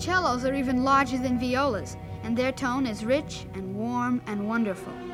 Cellos are even larger than violas, and their tone is rich and warm and wonderful.